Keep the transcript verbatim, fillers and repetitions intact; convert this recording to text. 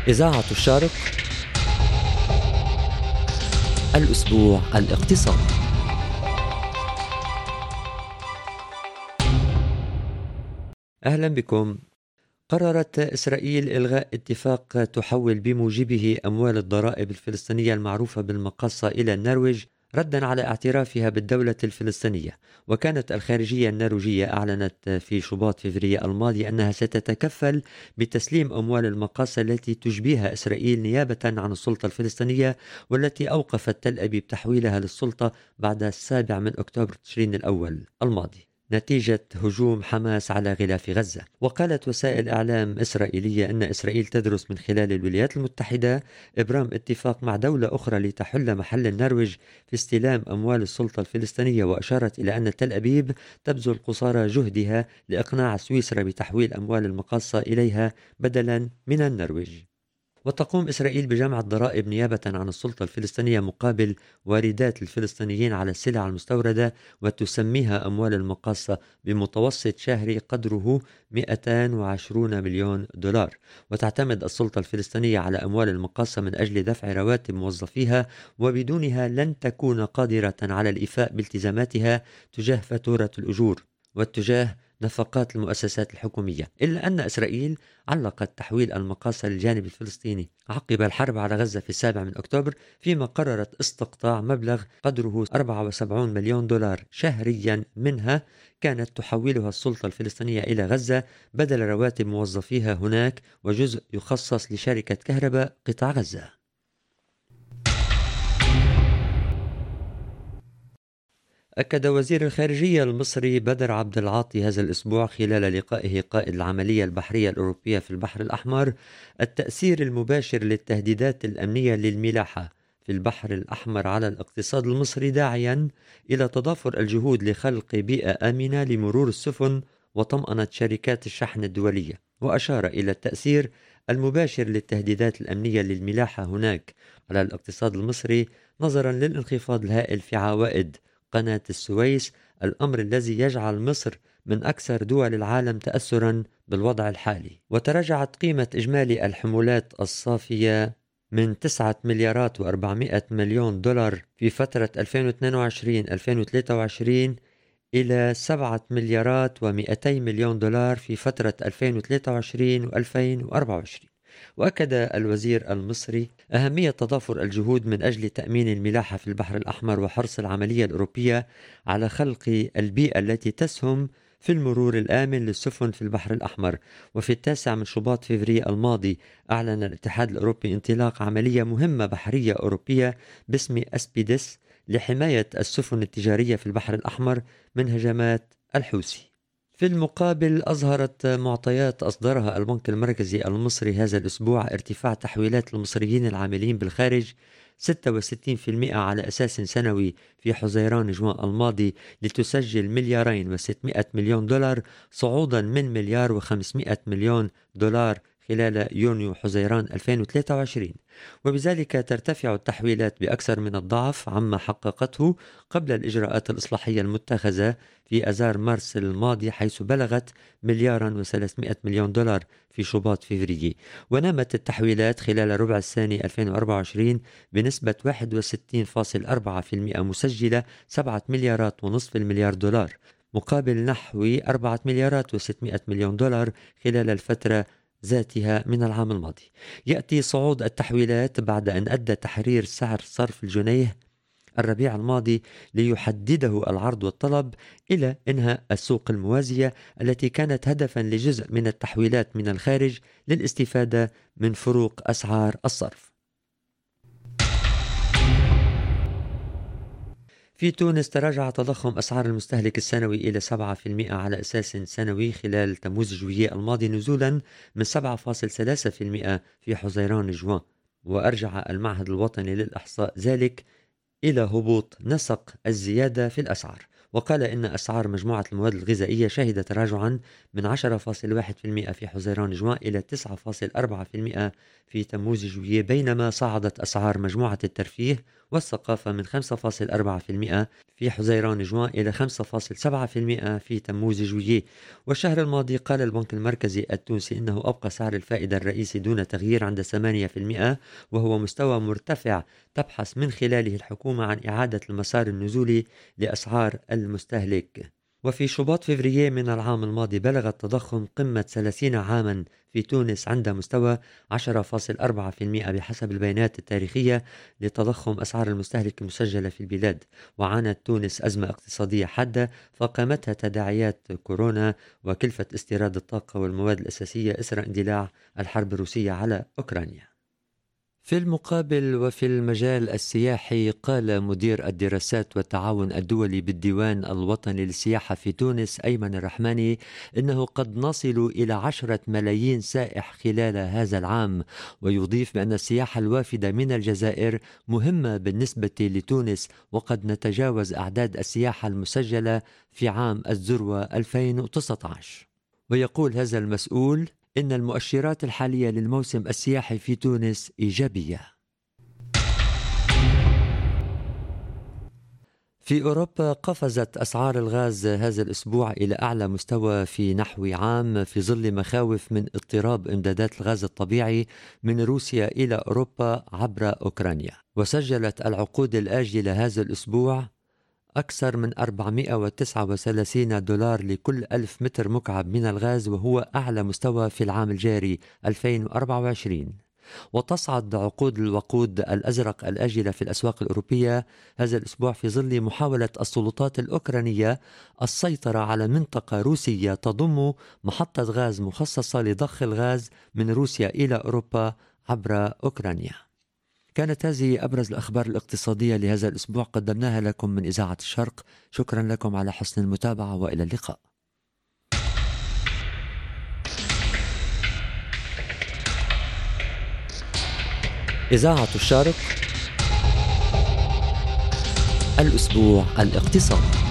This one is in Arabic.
إذاعة الشرق، الأسبوع الاقتصادي. أهلا بكم. قررت إسرائيل إلغاء اتفاق تحول بموجبه أموال الضرائب الفلسطينية المعروفة بالمقاصة إلى النرويج ردا على اعترافها بالدولة الفلسطينية. وكانت الخارجية النرويجية أعلنت في شباط فبراير الماضي أنها ستتكفل بتسليم أموال المقاصة التي تجبيها إسرائيل نيابة عن السلطة الفلسطينية، والتي أوقفت تل أبيب تحويلها للسلطة بعد السابع من أكتوبر تشرين الأول الماضي نتيجة هجوم حماس على غلاف غزة. وقالت وسائل إعلام إسرائيلية أن إسرائيل تدرس من خلال الولايات المتحدة إبرام اتفاق مع دولة أخرى لتحل محل النرويج في استلام أموال السلطة الفلسطينية، وأشارت إلى أن تل أبيب تبذل قصارى جهدها لإقناع سويسرا بتحويل أموال المقاصة إليها بدلا من النرويج. وتقوم إسرائيل بجمع الضرائب نيابة عن السلطة الفلسطينية مقابل واردات الفلسطينيين على السلع المستوردة، وتسميها أموال المقاصة بمتوسط شهري قدره مئتين وعشرين مليون دولار. وتعتمد السلطة الفلسطينية على أموال المقاصة من أجل دفع رواتب موظفيها، وبدونها لن تكون قادرة على الإيفاء بالتزاماتها تجاه فاتورة الأجور واتجاه نفقات المؤسسات الحكومية. إلا أن إسرائيل علقت تحويل المقاصة للجانب الفلسطيني عقب الحرب على غزة في السابع من أكتوبر، فيما قررت استقطاع مبلغ قدره أربعة وسبعين مليون دولار شهريا منها كانت تحولها السلطة الفلسطينية إلى غزة بدل رواتب موظفيها هناك، وجزء يخصص لشركة كهرباء قطاع غزة. أكد وزير الخارجية المصري بدر عبد العاطي هذا الأسبوع خلال لقائه قائد العملية البحرية الأوروبية في البحر الأحمر التأثير المباشر للتهديدات الأمنية للملاحة في البحر الأحمر على الاقتصاد المصري، داعيا إلى تضافر الجهود لخلق بيئة آمنة لمرور السفن وطمأنة شركات الشحن الدولية. وأشار إلى التأثير المباشر للتهديدات الأمنية للملاحة هناك على الاقتصاد المصري نظرا للانخفاض الهائل في عوائد قناة السويس، الأمر الذي يجعل مصر من أكثر دول العالم تأثرا بالوضع الحالي. وتراجعت قيمة إجمالي الحمولات الصافية من تسعة مليارات وأربعمائة مليون دولار في فترة ألفين واثنين وعشرين ألفين وثلاثة وعشرين إلى سبعة مليارات ومئتي مليون دولار في فترة ألفين وثلاثة وعشرين وألفين وأربعة وعشرين. وأكد الوزير المصري أهمية تضافر الجهود من أجل تأمين الملاحة في البحر الأحمر وحرص العملية الأوروبية على خلق البيئة التي تسهم في المرور الآمن للسفن في البحر الأحمر. وفي التاسع من شباط فبراير الماضي أعلن الاتحاد الأوروبي انطلاق عملية مهمة بحرية أوروبية باسم أسبيدس لحماية السفن التجارية في البحر الأحمر من هجمات الحوثي. في المقابل، أظهرت معطيات أصدرها البنك المركزي المصري هذا الأسبوع ارتفاع تحويلات المصريين العاملين بالخارج ستة وستين بالمئة على أساس سنوي في حزيران جوان الماضي لتسجل مليارين وستمائة مليون دولار، صعودا من مليار وخمسمائة مليون دولار خلال يونيو حزيران ألفين وثلاثة وعشرين. وبذلك ترتفع التحويلات بأكثر من الضعف عما حققته قبل الإجراءات الإصلاحية المتخذة في أذار مارس الماضي، حيث بلغت مليارا وثلاثمائة مليون دولار في شباط فبراير. ونامت التحويلات خلال الربع الثاني ألفين وأربعة وعشرين بنسبة واحد وستين فاصلة أربعة بالمئة مسجلة سبعة مليارات ونصف المليار دولار، مقابل نحو أربعة مليارات وستمائة مليون دولار خلال الفترة ذاتها من العام الماضي. يأتي صعود التحويلات بعد أن أدى تحرير سعر صرف الجنيه الربيع الماضي ليحدده العرض والطلب إلى إنهاء السوق الموازية التي كانت هدفا لجزء من التحويلات من الخارج للاستفادة من فروق أسعار الصرف. في تونس تراجع تضخم أسعار المستهلك السنوي إلى سبعة بالمئة على أساس سنوي خلال تموز جويلية الماضي، نزولا من سبعة فاصلة ثلاثة بالمئة في حزيران جوان. وأرجع المعهد الوطني للإحصاء ذلك إلى هبوط نسق الزيادة في الأسعار. وقال إن أسعار مجموعة المواد الغذائية شهدت تراجعا من عشرة فاصلة واحد بالمئة في حزيران جوان إلى تسعة فاصلة أربعة بالمئة في تموز جويلية، بينما صعدت أسعار مجموعة الترفيه والثقافة من خمسة فاصلة أربعة بالمئة في حزيران جوان إلى خمسة فاصلة سبعة بالمئة في تموز جويلية. والشهر الماضي قال البنك المركزي التونسي إنه أبقى سعر الفائدة الرئيسي دون تغيير عند ثمانية بالمئة، وهو مستوى مرتفع تبحث من خلاله الحكومة عن إعادة المسار النزولي لأسعار المستهلك. وفي شباط فبراير من العام الماضي بلغ التضخم قمة ثلاثين عاما في تونس عند مستوى عشرة فاصلة أربعة بالمئة بحسب البيانات التاريخية لتضخم أسعار المستهلك المسجلة في البلاد. وعانت تونس أزمة اقتصادية حادة فقامتها تداعيات كورونا وكلفة استيراد الطاقة والمواد الأساسية إثر اندلاع الحرب الروسية على أوكرانيا. في المقابل وفي المجال السياحي، قال مدير الدراسات والتعاون الدولي بالديوان الوطني للسياحة في تونس أيمن الرحماني إنه قد نصل إلى عشرة ملايين سائح خلال هذا العام، ويضيف بأن السياحة الوافدة من الجزائر مهمة بالنسبة لتونس، وقد نتجاوز أعداد السياحة المسجلة في عام الذروة ألفين وتسعة عشر. ويقول هذا المسؤول إن المؤشرات الحالية للموسم السياحي في تونس إيجابية. في أوروبا قفزت أسعار الغاز هذا الأسبوع إلى أعلى مستوى في نحو عام في ظل مخاوف من اضطراب إمدادات الغاز الطبيعي من روسيا إلى أوروبا عبر أوكرانيا. وسجلت العقود الآجلة هذا الأسبوع أكثر من أربعمئة وتسعة وثلاثين دولار لكل ألف متر مكعب من الغاز، وهو أعلى مستوى في العام الجاري ألفين وأربعة وعشرين. وتصعد عقود الوقود الأزرق الآجلة في الأسواق الأوروبية هذا الأسبوع في ظل محاولة السلطات الأوكرانية السيطرة على منطقة روسية تضم محطة غاز مخصصة لضخ الغاز من روسيا إلى أوروبا عبر أوكرانيا. كانت هذه أبرز الأخبار الاقتصادية لهذا الأسبوع قدمناها لكم من إذاعة الشرق. شكرا لكم على حسن المتابعة وإلى اللقاء. إذاعة الشرق، الأسبوع الاقتصادي.